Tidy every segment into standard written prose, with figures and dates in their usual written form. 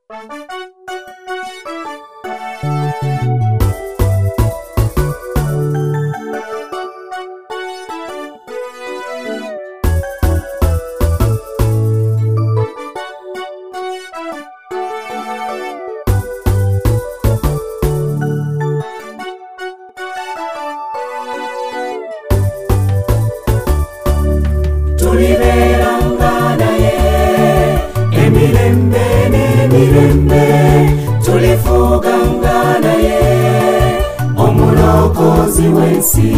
Omulokozi wensi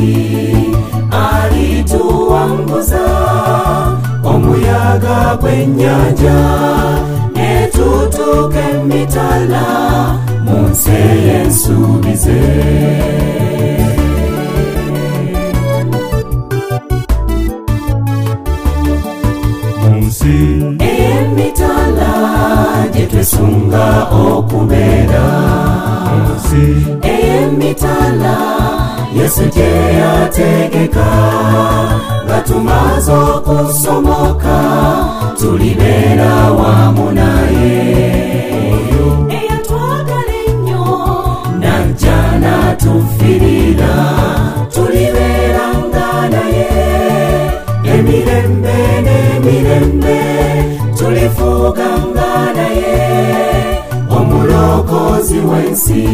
alituwanguza omuyaga gwenyanja netutuka emitala munsi y'ensuubize. Munsi emitala gye twesunga okubeera, munsi emitala Yesu gye yategeka nga tumaze okusomoka tulibeera wamu naye. Eyatwagala ennyo najja n'atufiirira tulibeeranga naye emirembe n'emirembe tulifuuganga naye. Omulokozi wensi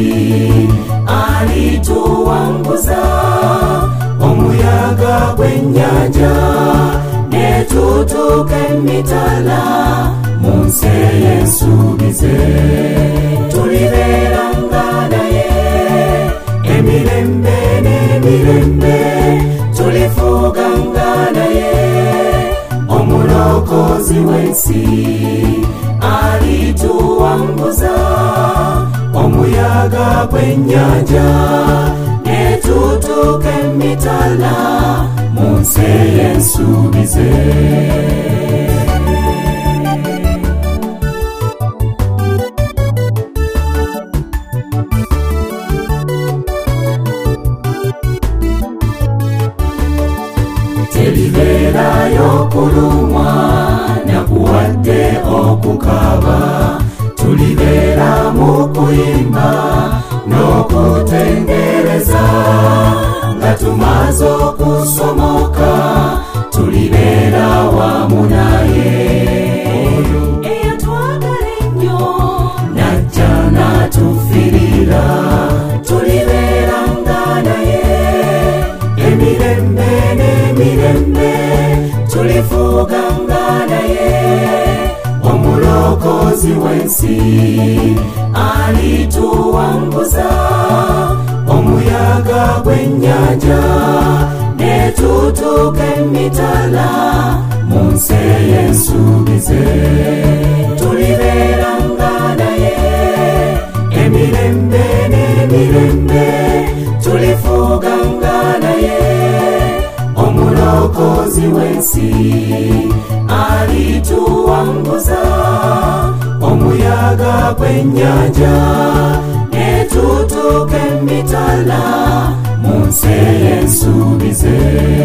alituwanguza omuyaga gwenyanja netutuka emitala munsi y'ensuubize. Tulibeeranga naye emirembe n'emirembe tulifuuganga naye. Omulokozi wensi alituwanguza omuyaga gwenyanja netutuka emitala munsi y'ensuubize. Teribeerayo kulumwa nakuwadde okukaaba, tulibeera mu kuyimba n'okutendereza nga tumaze okusomoka tulibeera wamu naye. Eyatwagala ennyo najja n'atufiirira tulibeeranga naye emirembe n'emirembe tulifuuganga naye. Omulokozi wensi alituwanguza omuyaga gwenyanja netutuka emitala munsi y'ensuubize. Tulibeeranga naye emirembe n'emirembe tulifuuganga naye. Omulokozi wensi alituwanguza omuyaga gwenyanja netutuka emitala munsi y'ensuubize.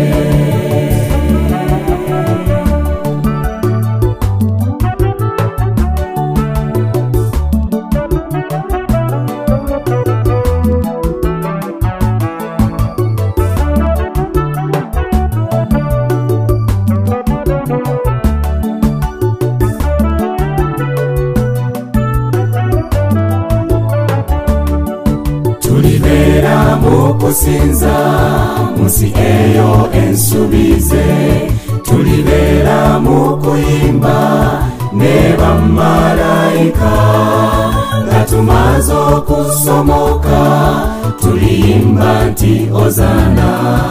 Tulibeera mu kusinza munsi eyo ensuubize, tulibeera mu kuyimba ne bamalayika nga tumaze okusomoka tuliyimba nti Ozana.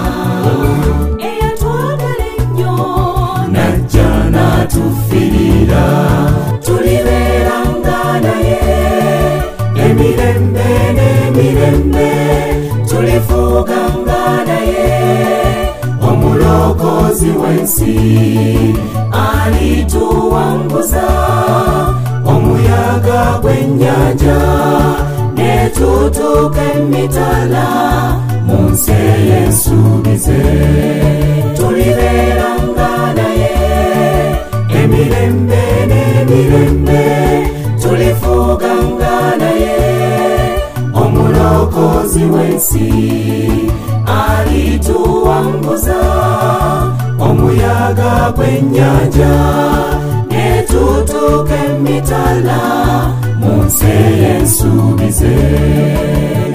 Eyatwagala ennyo najja n'atufiirira tulibeeranga naye emirembe n'emirembe tulifuuganga naye. Omulokozi wensi alituwanguza omuyaga gwenyanja netutuka emitala munsi y'ensuubize. Tulibeeranga naye emirembe n'emirembe tulifuuganga mucunguzi w'ensi alituwanguza omuyaga gw'ennyanja ne tutuuka emitala mu nsi ey'ensuubi ze.